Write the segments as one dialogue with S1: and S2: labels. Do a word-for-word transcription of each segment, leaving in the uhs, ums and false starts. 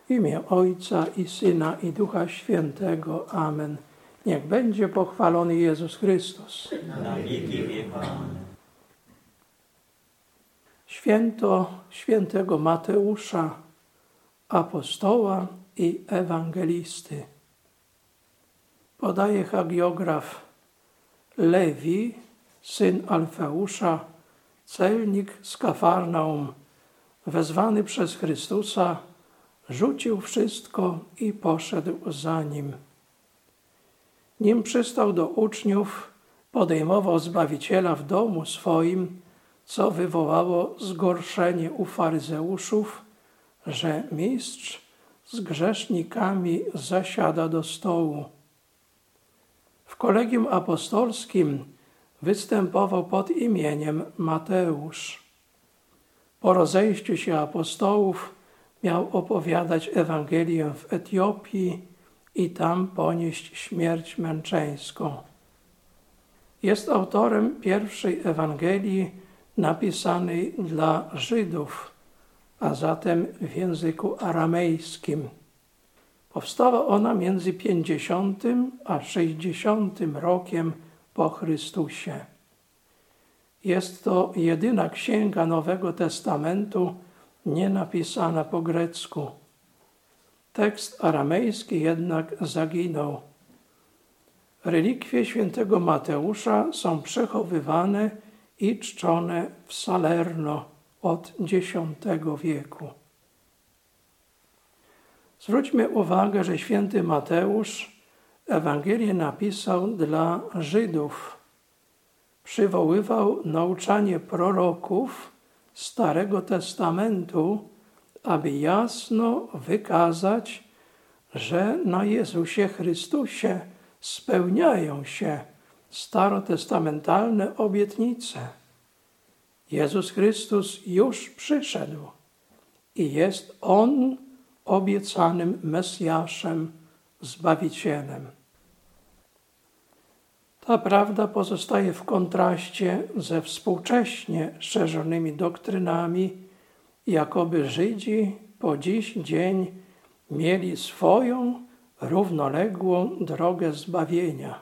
S1: W imię Ojca i Syna i Ducha Świętego. Amen. Niech będzie pochwalony Jezus Chrystus.
S2: Na wieki wieków.
S1: Święto świętego Mateusza, apostoła i ewangelisty. Podaje hagiograf: Lewi, syn Alfeusza, celnik z Kafarnaum, wezwany przez Chrystusa, rzucił wszystko i poszedł za Nim. Nim przystał do uczniów, podejmował Zbawiciela w domu swoim, co wywołało zgorszenie u faryzeuszów, że mistrz z grzesznikami zasiada do stołu. W kolegium apostolskim występował pod imieniem Mateusz. Po rozejściu się apostołów miał opowiadać Ewangelię w Etiopii i tam ponieść śmierć męczeńską. Jest autorem pierwszej Ewangelii napisanej dla Żydów, a zatem w języku aramejskim. Powstała ona między pięćdziesiątym a sześćdziesiątym rokiem po Chrystusie. Jest to jedyna księga Nowego Testamentu nie napisana po grecku. Tekst aramejski jednak zaginął. Relikwie świętego Mateusza są przechowywane i czczone w Salerno od dziesiątego wieku. Zwróćmy uwagę, że święty Mateusz Ewangelię napisał dla Żydów. Przywoływał nauczanie proroków Starego Testamentu, aby jasno wykazać, że na Jezusie Chrystusie spełniają się starotestamentalne obietnice. Jezus Chrystus już przyszedł i jest On obiecanym Mesjaszem, Zbawicielem. Ta prawda pozostaje w kontraście ze współcześnie szerzonymi doktrynami, jakoby Żydzi po dziś dzień mieli swoją równoległą drogę zbawienia.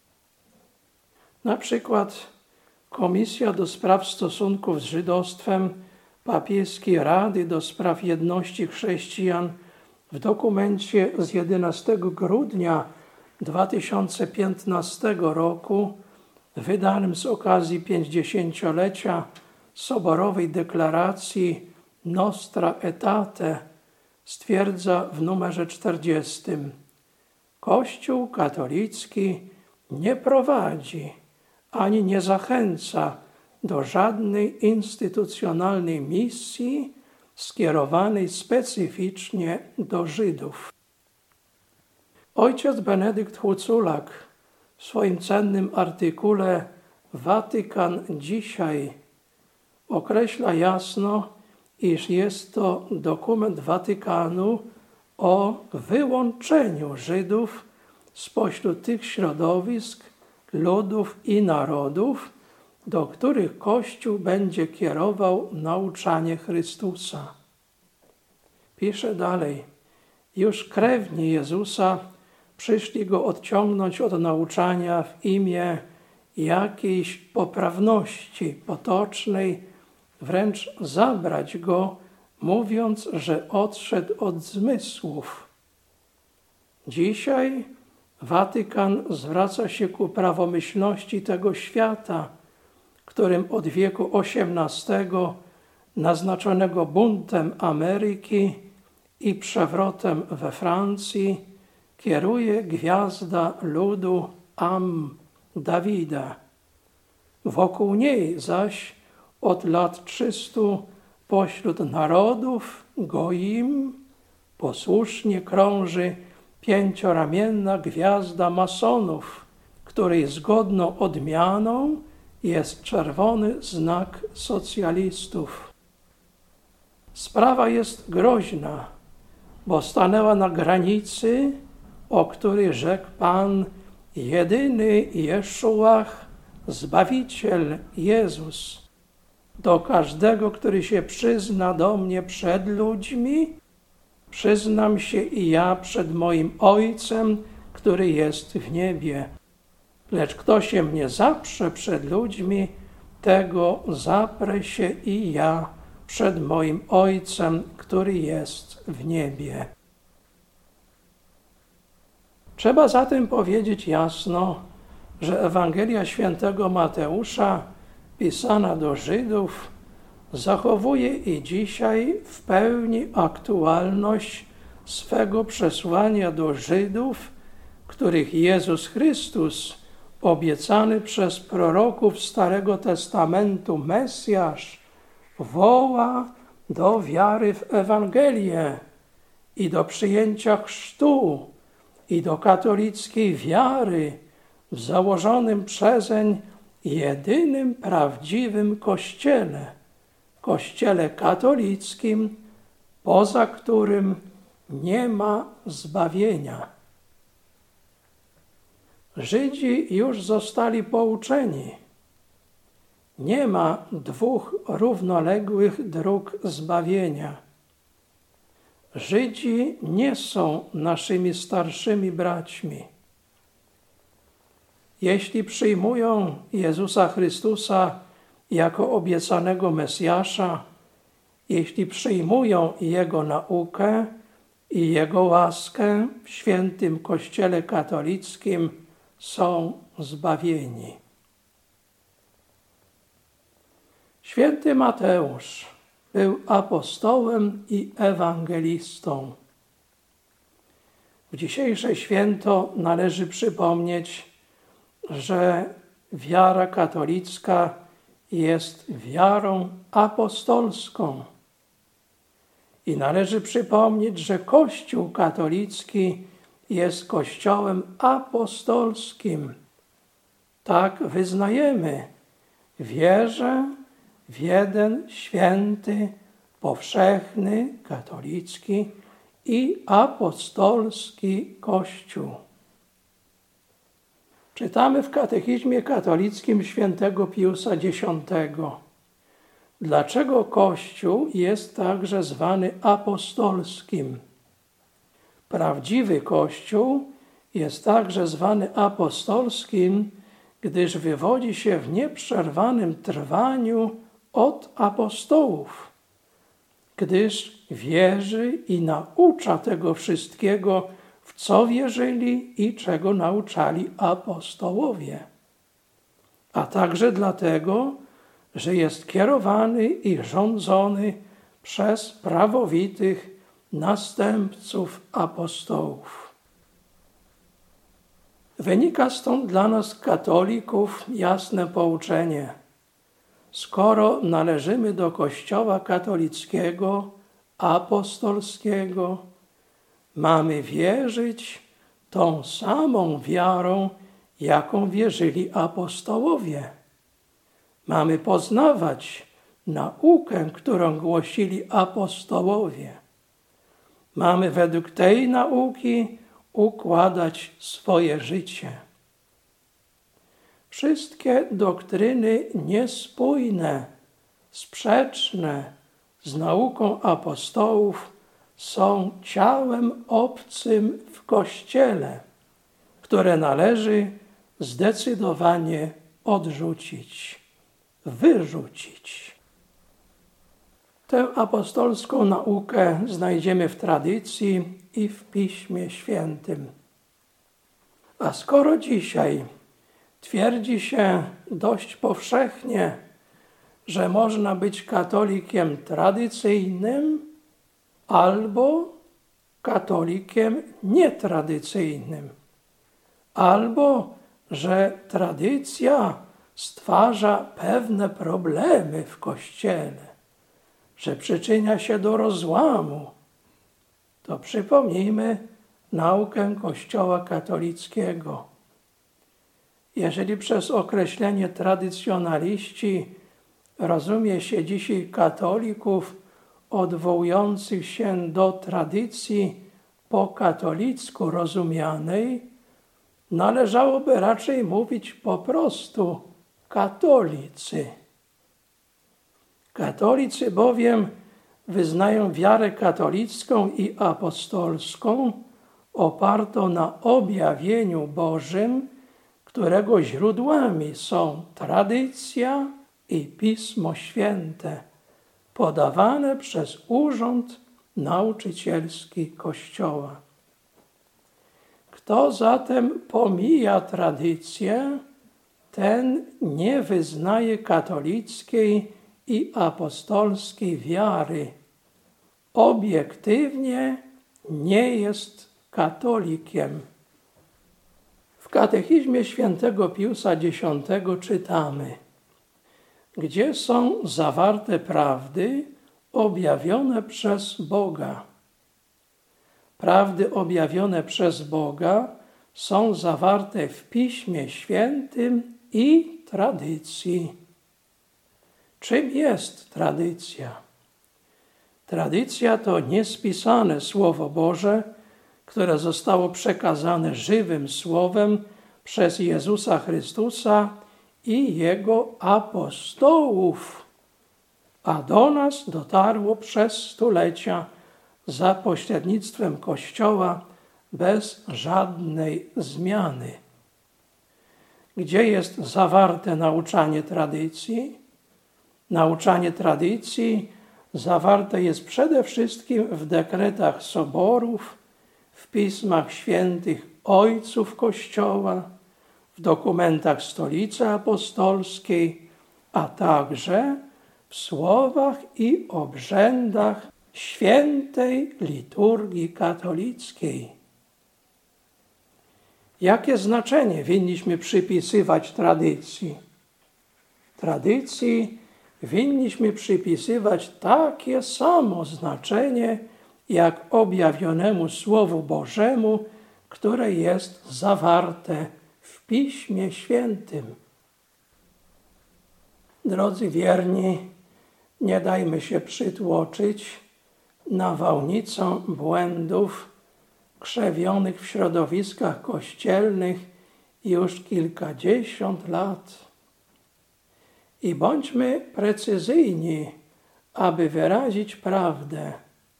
S1: Na przykład Komisja do Spraw Stosunków z Żydostwem Papieskiej Rady do Spraw Jedności Chrześcijan w dokumencie z jedenastego grudnia dwa tysiące piętnastego roku, wydanym z okazji pięćdziesięciolecia Soborowej Deklaracji Nostra Aetate, stwierdza w numerze czterdziestym: Kościół katolicki nie prowadzi ani nie zachęca do żadnej instytucjonalnej misji skierowanej specyficznie do Żydów. Ojciec Benedykt Huculak w swoim cennym artykule Watykan dzisiaj określa jasno, iż jest to dokument Watykanu o wyłączeniu Żydów spośród tych środowisk, ludów i narodów, do których Kościół będzie kierował nauczanie Chrystusa. Pisze dalej: już krewni Jezusa przyszli Go odciągnąć od nauczania w imię jakiejś poprawności potocznej, wręcz zabrać Go, mówiąc, że odszedł od zmysłów. Dzisiaj Watykan zwraca się ku prawomyślności tego świata, którym od wieku osiemnastego, naznaczonego buntem Ameryki i przewrotem we Francji, kieruje gwiazda ludu Am Dawida. Wokół niej zaś od lat trzystu pośród narodów Goim posłusznie krąży pięcioramienna gwiazda masonów, której zgodną odmianą jest czerwony znak socjalistów. Sprawa jest groźna, bo stanęła na granicy, o której rzekł Pan: jedyny Jeszuach, Zbawiciel Jezus. Do każdego, który się przyzna do mnie przed ludźmi, przyznam się i ja przed moim Ojcem, który jest w niebie. Lecz kto się mnie zaprze przed ludźmi, tego zaprę się i ja przed moim Ojcem, który jest w niebie. Trzeba zatem powiedzieć jasno, że Ewangelia świętego Mateusza, pisana do Żydów, zachowuje i dzisiaj w pełni aktualność swego przesłania do Żydów, których Jezus Chrystus, obiecany przez proroków Starego Testamentu Mesjasz, woła do wiary w Ewangelię i do przyjęcia chrztu i do katolickiej wiary w założonym przezeń jedynym prawdziwym Kościele, Kościele katolickim, poza którym nie ma zbawienia. Żydzi już zostali pouczeni. Nie ma dwóch równoległych dróg zbawienia. Żydzi nie są naszymi starszymi braćmi. Jeśli przyjmują Jezusa Chrystusa jako obiecanego Mesjasza, jeśli przyjmują Jego naukę i Jego łaskę w świętym Kościele katolickim, są zbawieni. Święty Mateusz był apostołem i ewangelistą. W dzisiejsze święto należy przypomnieć, że wiara katolicka jest wiarą apostolską. I należy przypomnieć, że Kościół katolicki jest Kościołem apostolskim. Tak wyznajemy. Wierzę w jeden święty, powszechny, katolicki i apostolski Kościół. Czytamy w Katechizmie katolickim świętego Piusa Dziesiątego. Dlaczego Kościół jest także zwany apostolskim? Prawdziwy Kościół jest także zwany apostolskim, gdyż wywodzi się w nieprzerwanym trwaniu od apostołów, gdyż wierzy i naucza tego wszystkiego, w co wierzyli i czego nauczali apostołowie. A także dlatego, że jest kierowany i rządzony przez prawowitych następców apostołów. Wynika stąd dla nas, katolików, jasne pouczenie. Skoro należymy do Kościoła katolickiego, apostolskiego, mamy wierzyć tą samą wiarą, jaką wierzyli apostołowie. Mamy poznawać naukę, którą głosili apostołowie. Mamy według tej nauki układać swoje życie. Wszystkie doktryny niespójne, sprzeczne z nauką apostołów są ciałem obcym w Kościele, które należy zdecydowanie odrzucić, wyrzucić. Tę apostolską naukę znajdziemy w tradycji i w Piśmie Świętym. A skoro dzisiaj twierdzi się dość powszechnie, że można być katolikiem tradycyjnym albo katolikiem nietradycyjnym, albo że tradycja stwarza pewne problemy w Kościele, że przyczynia się do rozłamu, to przypomnijmy naukę Kościoła katolickiego. Jeżeli przez określenie tradycjonaliści rozumie się dzisiaj katolików odwołujących się do tradycji po katolicku rozumianej, należałoby raczej mówić po prostu katolicy. Katolicy bowiem wyznają wiarę katolicką i apostolską opartą na objawieniu Bożym, którego źródłami są tradycja i Pismo Święte, podawane przez Urząd Nauczycielski Kościoła. Kto zatem pomija tradycję, ten nie wyznaje katolickiej i apostolskiej wiary. Obiektywnie nie jest katolikiem. W katechizmie świętego Piusa Dziesiątego czytamy: gdzie są zawarte prawdy objawione przez Boga. Prawdy objawione przez Boga są zawarte w Piśmie Świętym i tradycji. Czym jest tradycja? Tradycja to niespisane Słowo Boże, które zostało przekazane żywym Słowem przez Jezusa Chrystusa i Jego apostołów, a do nas dotarło przez stulecia za pośrednictwem Kościoła bez żadnej zmiany. Gdzie jest zawarte nauczanie tradycji? Nauczanie tradycji zawarte jest przede wszystkim w dekretach soborów, w pismach świętych ojców Kościoła, w dokumentach Stolicy Apostolskiej, a także w słowach i obrzędach świętej liturgii katolickiej. Jakie znaczenie winniśmy przypisywać tradycji? Tradycji winniśmy przypisywać takie samo znaczenie, jak objawionemu Słowu Bożemu, które jest zawarte w Piśmie Świętym. Drodzy wierni, nie dajmy się przytłoczyć nawałnicą błędów krzewionych w środowiskach kościelnych już kilkadziesiąt lat. I bądźmy precyzyjni, aby wyrazić prawdę.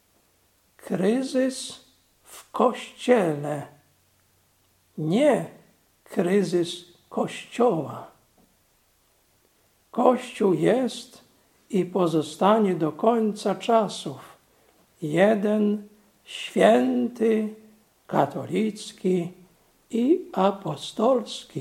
S1: Kryzys w Kościele, nie kryzys Kościoła. Kościół jest i pozostanie do końca czasów jeden, święty, katolicki i apostolski.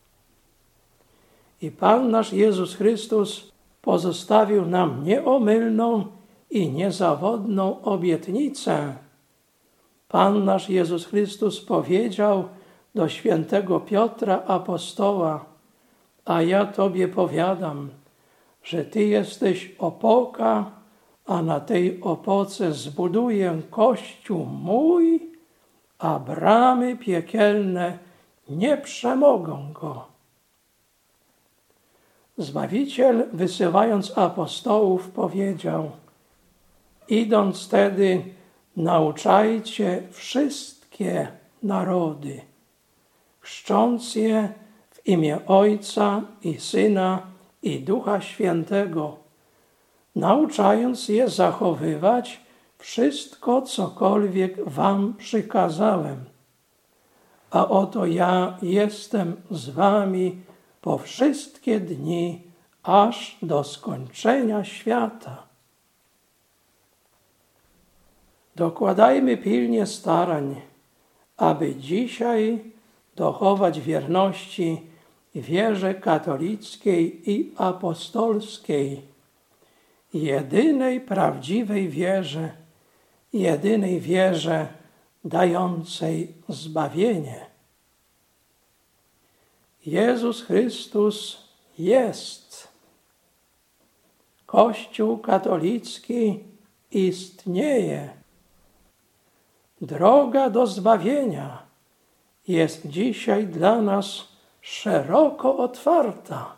S1: I Pan nasz Jezus Chrystus pozostawił nam nieomylną i niezawodną obietnicę. Pan nasz Jezus Chrystus powiedział do świętego Piotra apostoła: a ja Tobie powiadam, że Ty jesteś opoka, a na tej opoce zbuduję Kościół mój, a bramy piekielne nie przemogą go. Zbawiciel, wysyłając apostołów, powiedział: idąc tedy, nauczajcie wszystkie narody, chrzcząc je w imię Ojca i Syna i Ducha Świętego, nauczając je zachowywać wszystko, cokolwiek wam przykazałem. A oto ja jestem z wami po wszystkie dni, aż do skończenia świata. Dokładajmy pilnie starań, aby dzisiaj dochować wierności wierze katolickiej i apostolskiej, jedynej prawdziwej wierze, jedynej wierze dającej zbawienie. Jezus Chrystus jest. Kościół katolicki istnieje. Droga do zbawienia jest dzisiaj dla nas szeroko otwarta.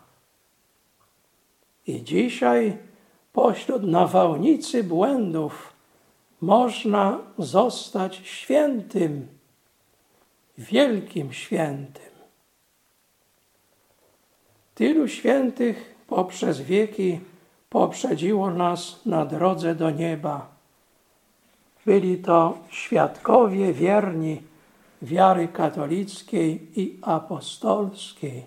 S1: I dzisiaj pośród nawałnicy błędów można zostać świętym, wielkim świętym. Tylu świętych poprzez wieki poprzedziło nas na drodze do nieba. Byli to świadkowie wierni wiary katolickiej i apostolskiej.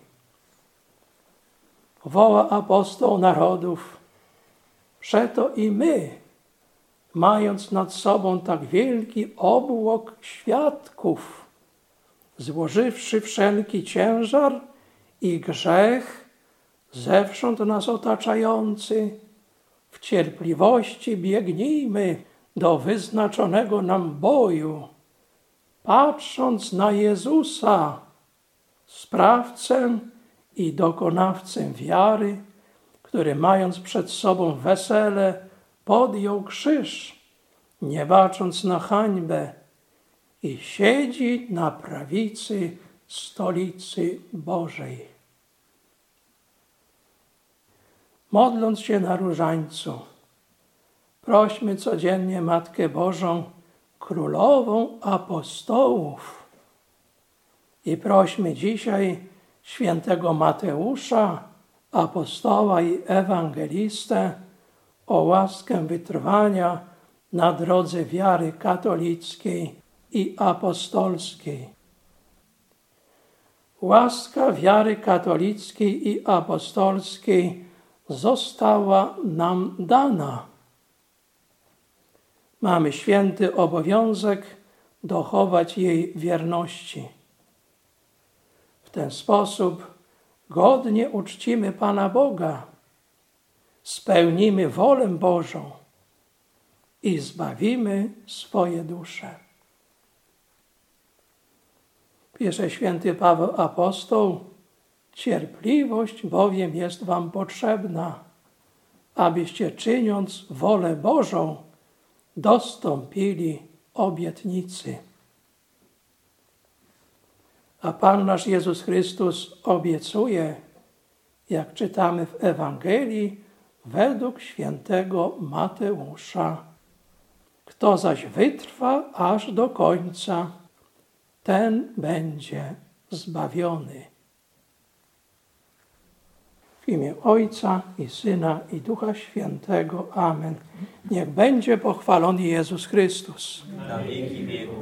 S1: Woła apostoł narodów: przeto i my, mając nad sobą tak wielki obłok świadków, złożywszy wszelki ciężar i grzech zewsząd nas otaczający, w cierpliwości biegnijmy do wyznaczonego nam boju, patrząc na Jezusa, sprawcę i dokonawcę wiary, który mając przed sobą wesele, podjął krzyż, nie bacząc na hańbę, i siedzi na prawicy stolicy Bożej. Modląc się na różańcu, prośmy codziennie Matkę Bożą, Królową Apostołów, i prośmy dzisiaj świętego Mateusza, apostoła i ewangelistę, o łaskę wytrwania na drodze wiary katolickiej i apostolskiej. Łaska wiary katolickiej i apostolskiej została nam dana. Mamy święty obowiązek dochować jej wierności. W ten sposób godnie uczcimy Pana Boga, spełnimy wolę Bożą i zbawimy swoje dusze. Pisze święty Paweł apostoł: cierpliwość bowiem jest wam potrzebna, abyście czyniąc wolę Bożą dostąpili obietnicy. A Pan nasz Jezus Chrystus obiecuje, jak czytamy w Ewangelii według świętego Mateusza: kto zaś wytrwa aż do końca, ten będzie zbawiony. W imię Ojca i Syna i Ducha Świętego. Amen. Niech będzie pochwalony Jezus Chrystus.
S2: Na wieki wieków.